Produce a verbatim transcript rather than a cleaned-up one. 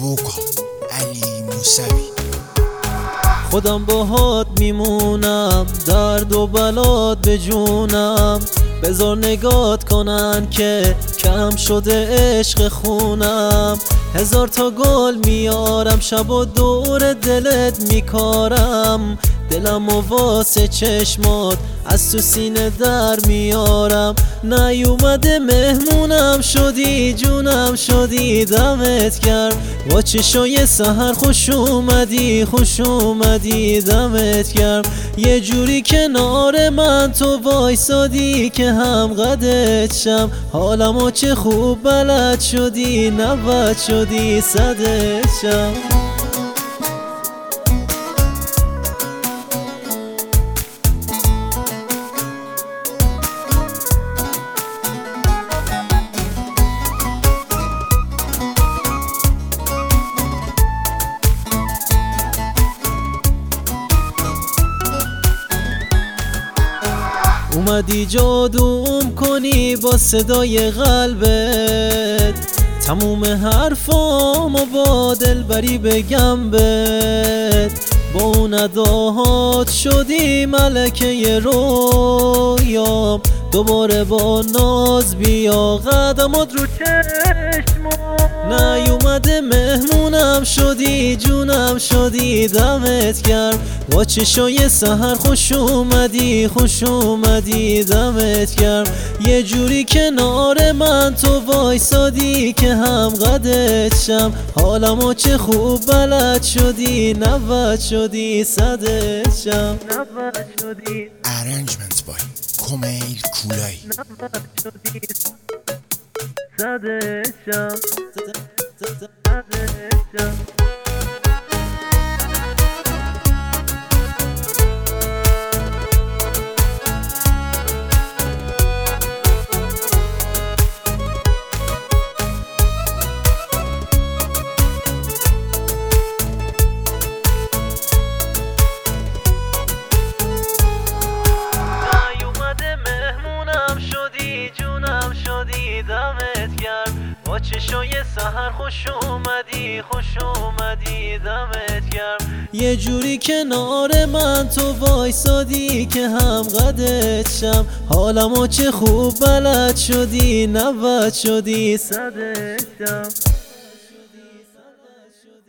ووکال علی موسوی. خودم باهات میمونم، درد و بلات به جونم. بذار نگات کنن که کم شده عشق خونم. هزار تا گل میارم، شب و دور دلت میکارم. دلم و واسه چشمات از تو سینه در میارم. نیومده مهمونم شدی، جونم شدی، دمت گرم. با چشای سحر خوش اومدی، خوش اومدی، دمت گرم. یه جوری کنار من تو وایسادی که هم قدت شم. حالمو چه خوب بلد شدی، نود شدی صدت شم. اومدی جادوم کنی با صدای قلبت، تموم حرفامو با دلبری بگم بهت. با اون اداهات شدی ملکه رویام. دوباره با ناز بیا قدمات رو چشمام. نیومده مهمونم شدی، جونم شدی، دمت گرم. با چشای سحر خوش اومدی، خوش اومدی، دمت گرم. یه جوری کنار من تو وایسادی که هم قدت شم. حالمو چه خوب بلد شدی، نود شدی صدت شم. نود شدی. ارنجمنت بای کمیل کولای. نود شدی صدت شم، صدت شم. دمت گرم. با چشای سحر خوش اومدی، خوش اومدی، دمت گرم. یه جوری کنار من تو وایسادی که هم قدت شم. حالمو چه خوب بلد شدی، نود شدی صدت شم.